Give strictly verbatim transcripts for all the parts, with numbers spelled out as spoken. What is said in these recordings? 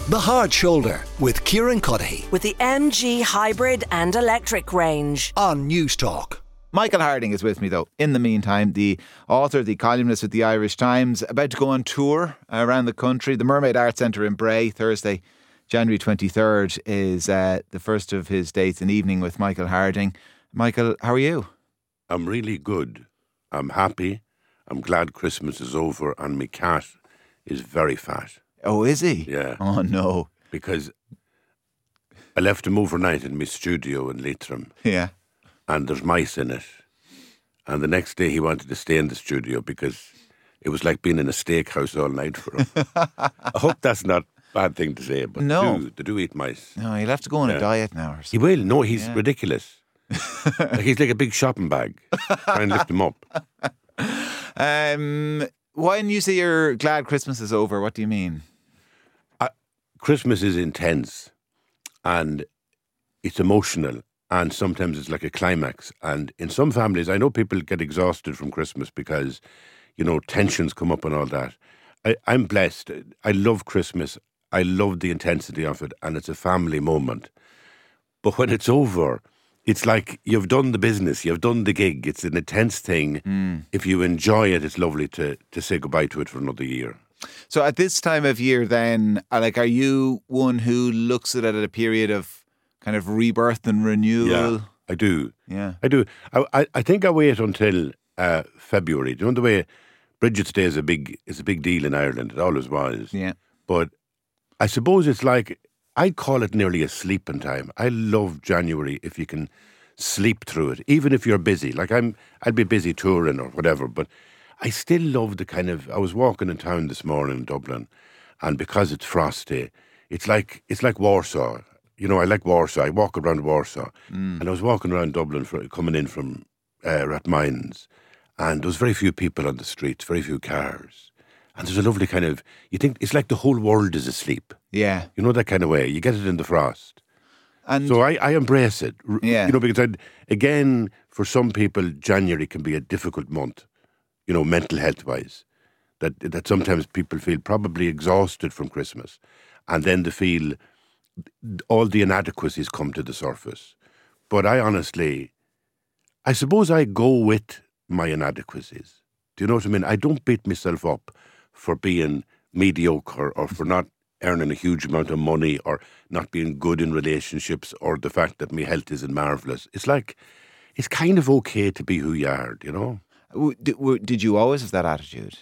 The Hard Shoulder with Kieran Cuddihy with the M G hybrid and electric range on News Talk. Michael Harding is with me, though. In the meantime, the author, the columnist with the Irish Times, about to go on tour around the country. The Mermaid Arts Centre in Bray, Thursday, January twenty-third, is uh, the first of his dates, an evening with Michael Harding. Michael, how are you? I'm really good. I'm happy. I'm glad Christmas is over and my cat is very fat. Oh, is he? Yeah. Oh, no. Because I left him overnight in my studio in Leitrim. Yeah. And there's mice in it. And the next day he wanted to stay in the studio because it was like being in a steakhouse all night for him. I hope that's not a bad thing to say, but no. they, do, they do eat mice. No, he'll have to go on yeah. a diet now or He something. will. No, he's yeah. ridiculous. Like he's like a big shopping bag. Try and lift him up. Um, when you say you're glad Christmas is over, what do you mean? Uh, Christmas is intense and it's emotional. And sometimes it's like a climax. And in some families, I know people get exhausted from Christmas because, you know, tensions come up and all that. I, I'm blessed. I love Christmas. I love the intensity of it. And it's a family moment. But when it's over, it's like you've done the business. You've done the gig. It's an intense thing. Mm. If you enjoy it, it's lovely to, to say goodbye to it for another year. So at this time of year then, like, are you one who looks at it at a period of kind of rebirth and renewal? Yeah, I do. Yeah, I do. I I, I think I wait until uh, February. Do you know the way Bridget's Day is a big is a big deal in Ireland? It always was. Yeah. But I suppose it's like I call it nearly a sleeping time. I love January if you can sleep through it, even if you're busy. Like I'm, I'd be busy touring or whatever, but I still love the kind of. I was walking in town this morning in Dublin, and because it's frosty, it's like it's like Warsaw. You know, I like Warsaw. I walk around Warsaw. Mm. And I was walking around Dublin for, coming in from uh, Rathmines. And there was very few people on the streets, very few cars. And there's a lovely kind of, you think, it's like the whole world is asleep. Yeah. You know, that kind of way. You get it in the frost. And so I, I embrace it. Yeah. You know, because, I'd, again, for some people, January can be a difficult month, you know, mental health-wise. That, that sometimes people feel probably exhausted from Christmas. And then they feel all the inadequacies come to the surface. But I honestly, I suppose I go with my inadequacies. Do you know what I mean? I don't beat myself up for being mediocre or for not earning a huge amount of money or not being good in relationships or the fact that my health isn't marvellous. It's like, it's kind of okay to be who you are, you know? Did, did you always have that attitude?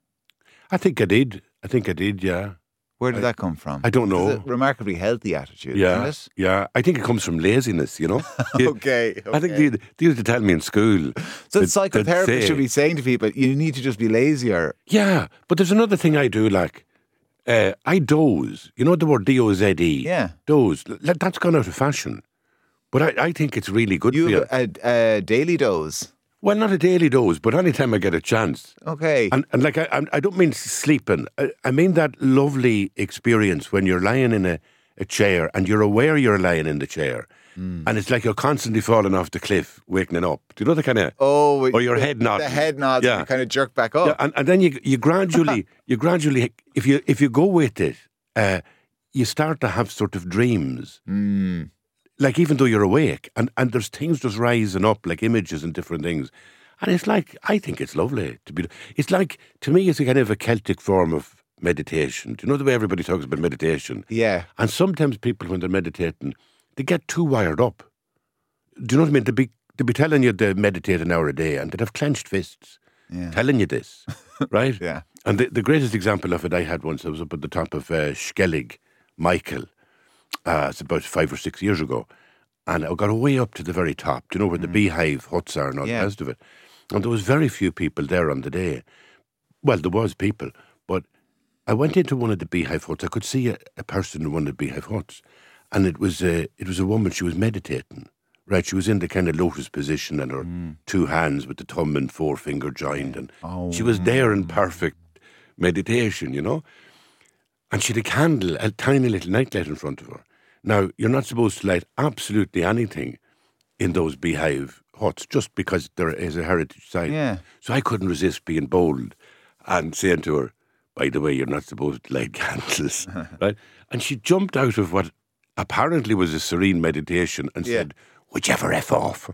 I think I did. I think I did, yeah. Where did I, that come from? I don't know. It's a remarkably healthy attitude, yeah, isn't it? Yeah, I think it comes from laziness, you know? okay, okay. I think they, they used to tell me in school. So that, psychotherapists say, should be saying to people, you need to just be lazier. Yeah, but there's another thing I do, like, uh, I doze. You know the word D O Z E? Yeah. Doze. That's gone out of fashion. But I, I think it's really good you for you. have a, a daily doze? Well, not a daily doze, but anytime I get a chance. Okay. And, and like, I, I don't mean sleeping. I, I mean that lovely experience when you're lying in a, a chair and you're aware you're lying in the chair. Mm. And it's like you're constantly falling off the cliff, waking up. Do you know the kind of... Oh, or your the, head nods. The head nods yeah. and you kind of jerk back up. Yeah, and, and then you you gradually, you gradually, if you if you go with it, uh, you start to have sort of dreams. Mm. Like even though you're awake, and, and there's things just rising up, like images and different things. And it's like, I think it's lovely to be, it's like, to me, it's a kind of a Celtic form of meditation. Do you know the way everybody talks about meditation? Yeah. And sometimes people, when they're meditating, they get too wired up. Do you know what I mean? They'd be, they'd be telling you to meditate an hour a day, and they'd have clenched fists yeah. telling you this, right? Yeah. And the, the greatest example of it I had once, I was up at the top of uh, Skellig, Michael. Uh, it's about five or six years ago. And I got way up to the very top, do you know, where mm. the beehive huts are and all yeah. the rest of it. And there was very few people there on the day. Well, there was people, but I went into one of the beehive huts. I could see a, a person in one of the beehive huts. And it was a, it was a woman, she was meditating, right? She was in the kind of lotus position and her mm. two hands with the thumb and forefinger joined. And oh. she was there in perfect meditation, you know. And she had a candle, a tiny little nightlight in front of her. Now, you're not supposed to light absolutely anything in those beehive huts just because there is a heritage site. Yeah. So I couldn't resist being bold and saying to her, by the way, you're not supposed to light candles, right? And she jumped out of what apparently was a serene meditation and Yeah. said, "Would you ever F off?"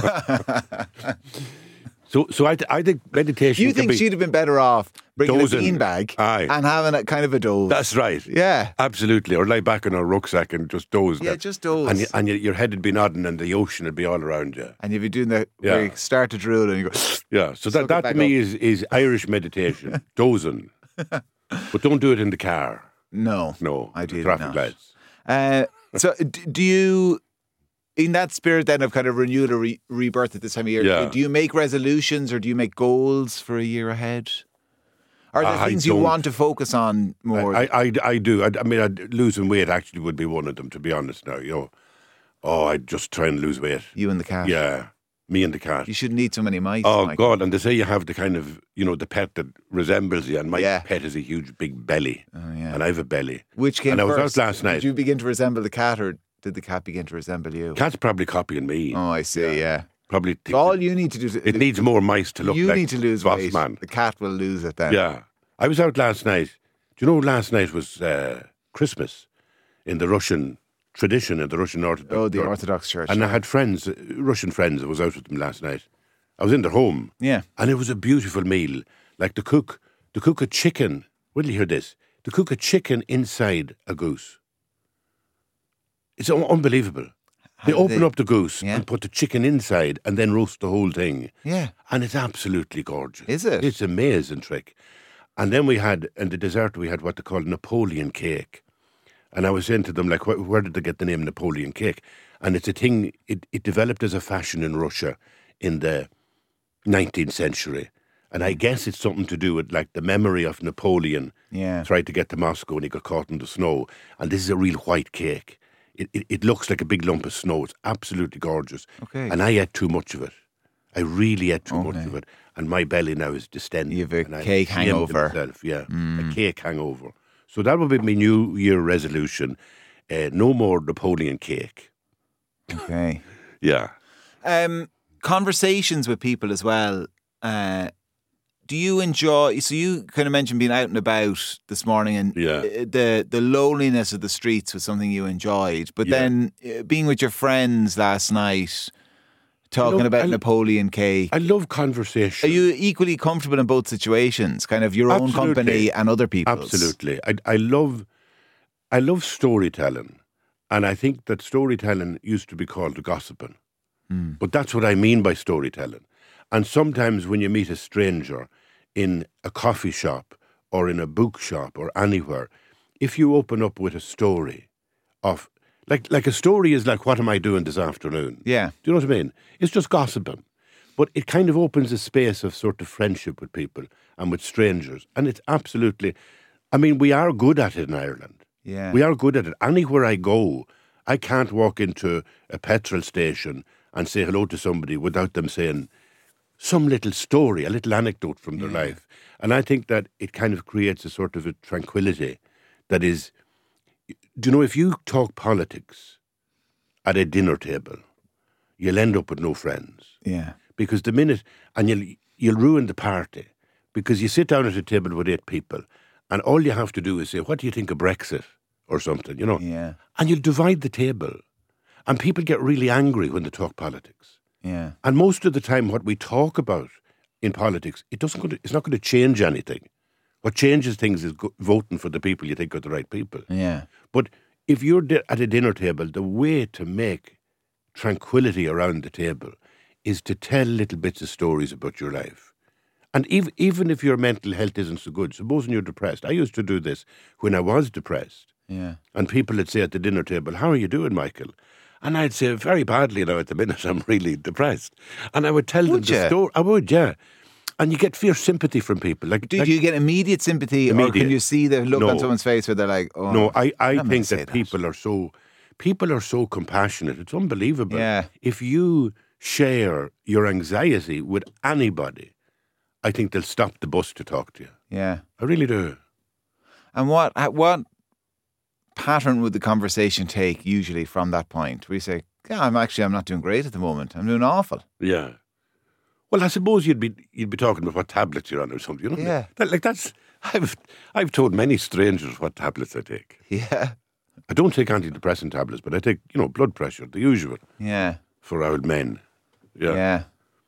so, so I, th- I think meditation. Do you can think be, she'd have been better off bringing Dozing. a beanbag Aye. and having a kind of a doze? That's right. Yeah. Absolutely. Or lie back in a rucksack and just doze. Yeah, there. just doze. And, you, and you, your head would be nodding and the ocean would be all around you. And you'd be doing that Yeah. where you start to drool and you go, Yeah. So Suck that, it that back to me up. is, is Irish meditation, dozing. But don't do it in the car. no. No. Ideally the traffic not. lights. Uh, so d- do you, in that spirit then of kind of renewal or re- rebirth at this time of year, Yeah. do you make resolutions or do you make goals for a year ahead? Are there I things you don't. want to focus on more? I, I, I do. I, I mean, I'd, losing weight actually would be one of them, to be honest now. You know, oh, I'd just try and lose weight. you and the cat? Yeah. Me and the cat. You shouldn't eat so many mice. Oh, Michael. God. And they say you have the kind of, you know, the pet that resembles you. And my Yeah. pet has a huge big belly. Oh, yeah. And I have a belly. Which came And I was first? out last night. Did you begin to resemble the cat or did the cat begin to resemble you? Cat's probably copying me. Oh, I see, yeah. Probably. thinks So all you need to do is it needs more mice to look you like need to lose Boss weight. Man. The cat will lose it then. Yeah. I was out last night. Do you know last night was uh, Christmas in the Russian tradition, in the Russian Orthodox Oh, the Church. Orthodox Church. And I had friends, uh, Russian friends. I was out with them last night. I was in their home. Yeah. And it was a beautiful meal. Like the cook, the cook a chicken. Will you hear this? The cook a chicken inside a goose. It's un- unbelievable. They do open they- up the goose Yeah. and put the chicken inside and then roast the whole thing. Yeah. And it's absolutely gorgeous. Is it? It's an amazing trick. And then we had, in the dessert, we had what they call Napoleon cake. And I was saying to them, like, wh- where did they get the name Napoleon cake? And it's a thing, it, it developed as a fashion in Russia in the nineteenth century. And I guess it's something to do with, like, the memory of Napoleon Yeah. tried to get to Moscow and he got caught in the snow. And this is a real white cake. It, it, it looks like a big lump of snow. It's absolutely gorgeous. Okay. And I ate too much of it. I really ate too much Okay. of it. And my belly now is distended. You have a and I'm cake ashamed of hangover. myself, yeah, a cake hangover. So that will be my New Year resolution. Uh, no more Napoleon cake. Okay. Yeah. Um, conversations with people as well. Uh, do you enjoy? So you kind of mentioned being out and about this morning, and Yeah. uh, the the loneliness of the streets was something you enjoyed. But Yeah. then uh, being with your friends last night, talking know, about I- Napoleon cake. I love conversation. Are you equally comfortable in both situations? Kind of your own Absolutely. company and other people's. Absolutely. I, I love I love storytelling. And I think that storytelling used to be called gossiping. But that's what I mean by storytelling. And sometimes when you meet a stranger in a coffee shop or in a bookshop or anywhere, if you open up with a story of, like, like a story is like, what am I doing this afternoon? Yeah. Do you know what I mean? It's just gossiping. But it kind of opens a space of sort of friendship with people and with strangers. And it's absolutely, I mean, we are good at it in Ireland. Yeah. We are good at it. Anywhere I go, I can't walk into a petrol station and say hello to somebody without them saying some little story, a little anecdote from their life. And I think that it kind of creates a sort of a tranquility that is, do you know, if you talk politics at a dinner table, you'll end up with no friends. Yeah. Because the minute, and you'll, you'll ruin the party, because you sit down at a table with eight people, and all you have to do is say, what do you think of Brexit? Or something, you know. Yeah. And you'll divide the table. And people get really angry when they talk politics. Yeah. And most of the time, what we talk about in politics, it doesn't. Go to, it's not going to change anything. What changes things is go, voting for the people you think are the right people. Yeah. But if you're di- at a dinner table, the way to make tranquility around the table is to tell little bits of stories about your life. And even even if your mental health isn't so good, supposing you're depressed. I used to do this when I was depressed. Yeah. And people would say at the dinner table, how are you doing, Michael? And I'd say, very badly now at the minute, I'm really depressed. And I would tell Would them the you? story. I would, yeah. And you get fierce sympathy from people. Like, Do like- you get immediate sympathy, or Immediate. can you see the look on No. someone's face where they're like, "Oh, No, I, I I'm not think gonna say that people are so people are so compassionate. It's unbelievable. Yeah. If you share your anxiety with anybody, I think they'll stop the bus to talk to you. Yeah. I really do. And what uh, what pattern would the conversation take usually from that point? Where you say, "Yeah, I'm actually I'm not doing great at the moment. I'm doing awful." Yeah. Well, I suppose you'd be you'd be talking about what tablets you're on or something. You know? Yeah. That, like that's I've I've told many strangers what tablets I take. Yeah. I don't take antidepressant tablets, but I take, you know, blood pressure, the usual. Yeah. For old men. Yeah. Yeah.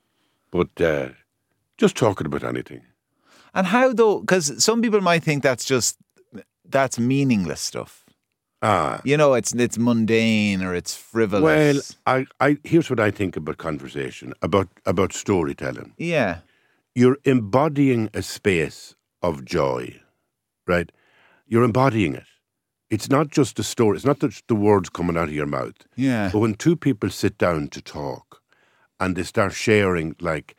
But uh, just talking about anything. And how though? Because some people might think that's just that's meaningless stuff. Ah. You know, it's it's mundane or it's frivolous. Well, I, I here's what I think about conversation, about about storytelling. yeah. You're embodying a space of joy, right? You're embodying it. It's not just a story. It's not just the words coming out of your mouth. Yeah. But when two people sit down to talk and they start sharing, like,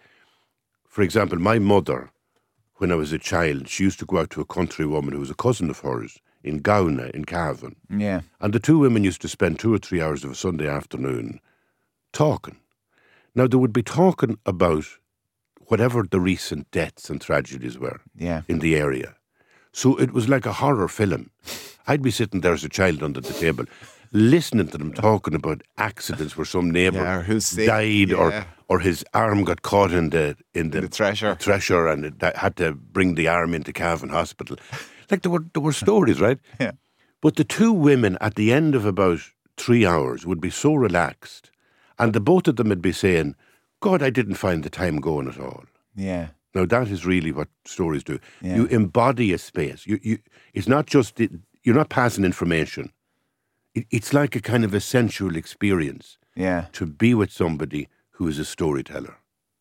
for example, my mother, when I was a child, she used to go out to a country woman who was a cousin of hers in Gowna, in Cavan. Yeah. And the two women used to spend two or three hours of a Sunday afternoon talking. Now, they would be talking about whatever the recent deaths and tragedies were Yeah. in the area. So it was like a horror film. I'd be sitting there as a child under the table, listening to them talking about accidents where some neighbour Yeah, or who's sick. died, Yeah. or or his arm got caught in the in the, The thresher. thresher, and it had to bring the arm into Cavan Hospital. Like there were there were stories, right? Yeah. But the two women at the end of about three hours would be so relaxed, and the both of them would be saying, "God, I didn't find the time going at all." Yeah. Now that is really what stories do. Yeah. You embody a space. You, you, it's not just the, you're not passing information. It, it's like a kind of a sensual experience Yeah. to be with somebody who is a storyteller.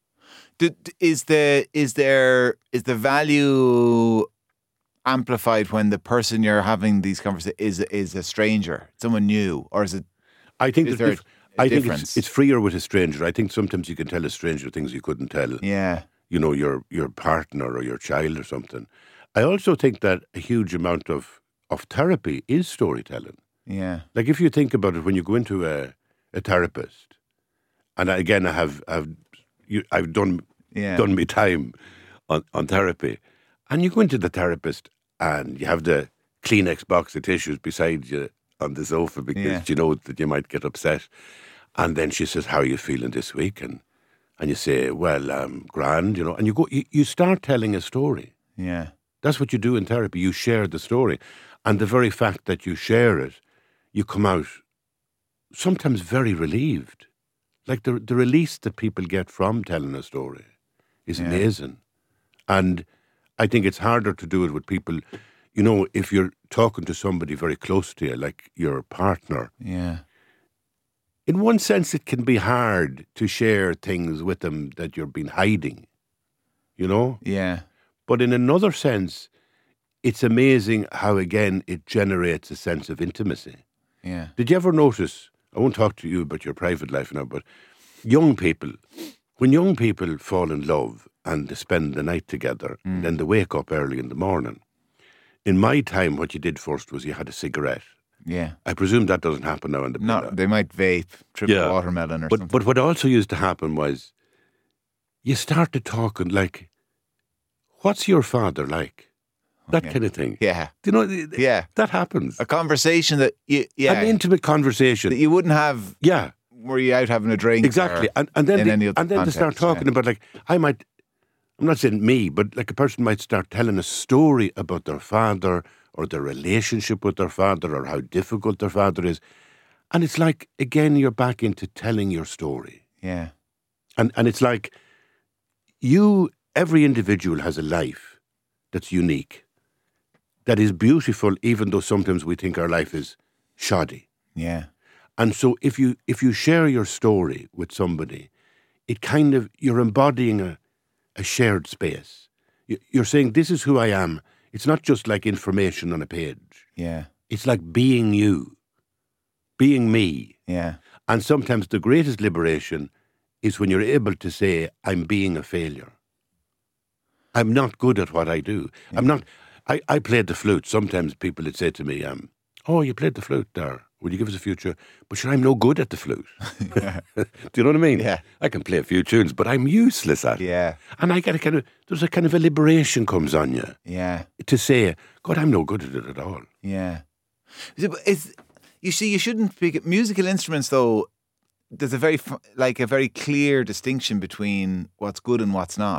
Did, is the is there is the value amplified when the person you're having these conversations is is a stranger, someone new, or is it? I think Is that there if- a I think difference? it's, it's freer with a stranger. I think sometimes you can tell a stranger things you couldn't tell. Yeah. You know, your your partner or your child or something. I also think that a huge amount of of therapy is storytelling. Yeah. Like if you think about it, when you go into a, a therapist, and I- again, I have I've you, I've done Yeah. done me time on, on therapy, and you go into the therapist and you have the Kleenex box of tissues beside you on the sofa because Yeah. you know that you might get upset, and then she says, "How are you feeling this week?" and and you say, "Well, um, grand," you know, and you go, you, you start telling a story. Yeah. That's what you do in therapy. You share the story. And the very fact that you share it, you come out sometimes very relieved. Like the the release that people get from telling a story is Yeah. amazing. And I think it's harder to do it with people, you know, if you're talking to somebody very close to you, like your partner. Yeah. In one sense, it can be hard to share things with them that you've been hiding, you know? Yeah. But in another sense, it's amazing how, again, it generates a sense of intimacy. Yeah. Did you ever notice, I won't talk to you about your private life now, but young people, when young people fall in love and they spend the night together, and then they wake up early in the morning, in my time, what you did first was you had a cigarette. Yeah. I presume that doesn't happen now in the No, villa. they might vape, triple Yeah. watermelon or But, something. but what also used to happen was you started talking like, what's your father like? That Okay. kind of thing. Yeah. Do you know, th- th- Yeah. that happens. A conversation that you, yeah, An intimate that conversation. you wouldn't have Yeah, were you out having a drink. exactly. or And, and then in they, any other and then they start context, talking yeah. about, like, I might, I'm not saying me, but like a person might start telling a story about their father or their relationship with their father or how difficult their father is. And it's like, again, you're back into telling your story. Yeah. And and it's like you, every individual has a life that's unique, that is beautiful, even though sometimes we think our life is shoddy. Yeah. And so if you if you share your story with somebody, it kind of, you're embodying a, a shared space. You- You're saying, this is who I am. It's not just like information on a page. Yeah. It's like being you, being me. Yeah. And sometimes the greatest liberation is when you're able to say, I'm being a failure. I'm not good at what I do. I'm not, I, I played the flute. Sometimes people would say to me, um, oh, you played the flute there. Will you give us a few tunes? But sure, I'm no good at the flute. Do you know what I mean? Yeah. I can play a few tunes, but I'm useless at it. Yeah. And I get a kind of, there's a kind of a liberation comes on you Yeah. to say, God, I'm no good at it at all. Yeah. Is it- It's, you see, you shouldn't pick musical instruments though. There's a very f- like a very clear distinction between what's good and what's not.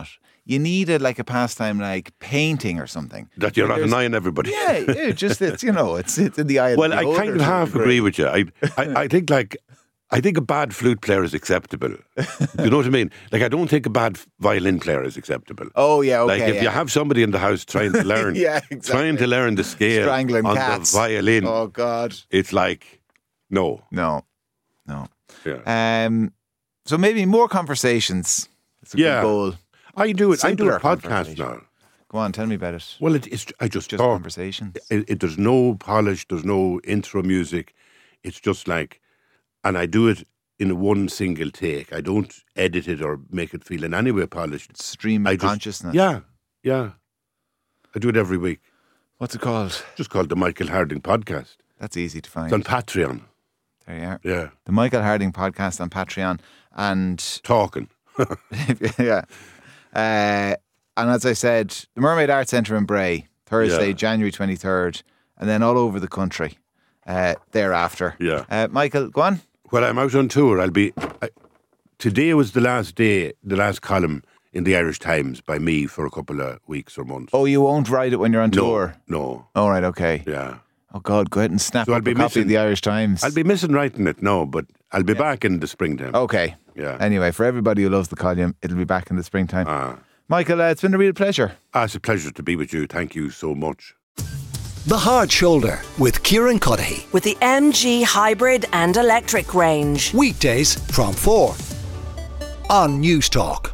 you needed like a pastime like painting or something. That you're not There's- annoying everybody. Yeah, it just it's you know it's it's in the eye of Well, the I beholder kind of to a half degree. agree with you. I, I, I think like, I think a bad flute player is acceptable. You know what I mean? Like, I don't think a bad violin player is acceptable. Oh yeah, okay. Like if yeah. you have somebody in the house trying to learn, Yeah, exactly. trying to learn the scale Strangling on cats. the violin, Oh God, it's like no. no, no. Yeah. Um, so maybe more conversations. It's a Yeah. good goal. I do it. I do Simpler a podcast conversation. now. Go on, tell me about it. Well, it, it's I just, Just talk. conversations. It, it, there's no polish. There's no intro music. It's just like, and I do it in one single take. I don't edit it or make it feel in any way polished. Stream I of just- consciousness. Yeah, yeah. I do it every week. What's it called? Just called the Michael Harding Podcast. That's easy to find. It's on Patreon. There you are. Yeah, The Michael Harding podcast on Patreon, and talking. yeah. Uh, and as I said, the Mermaid Arts Centre in Bray, Thursday, Yeah. January twenty-third, and then all over the country uh, thereafter. Yeah. Uh, Michael, go on. Well, I'm out on tour. I'll be. I, today was the last day, the last column in the Irish Times by me for a couple of weeks or months. Oh, you won't write it when you're on no, tour? no. All right, okay. Yeah. Oh, God, go ahead and snap So I'll up be a copy missing- of the Irish Times. I'll be missing writing it, no, but I'll be back in the springtime. Okay. Yeah. Anyway, for everybody who loves the column, it'll be back in the springtime. Ah. Michael, uh, it's been a real pleasure. Ah, it's a pleasure to be with you. Thank you so much. The Hard Shoulder with Kieran Cuddihy. With the M G hybrid and electric range. Weekdays from four on News Talk.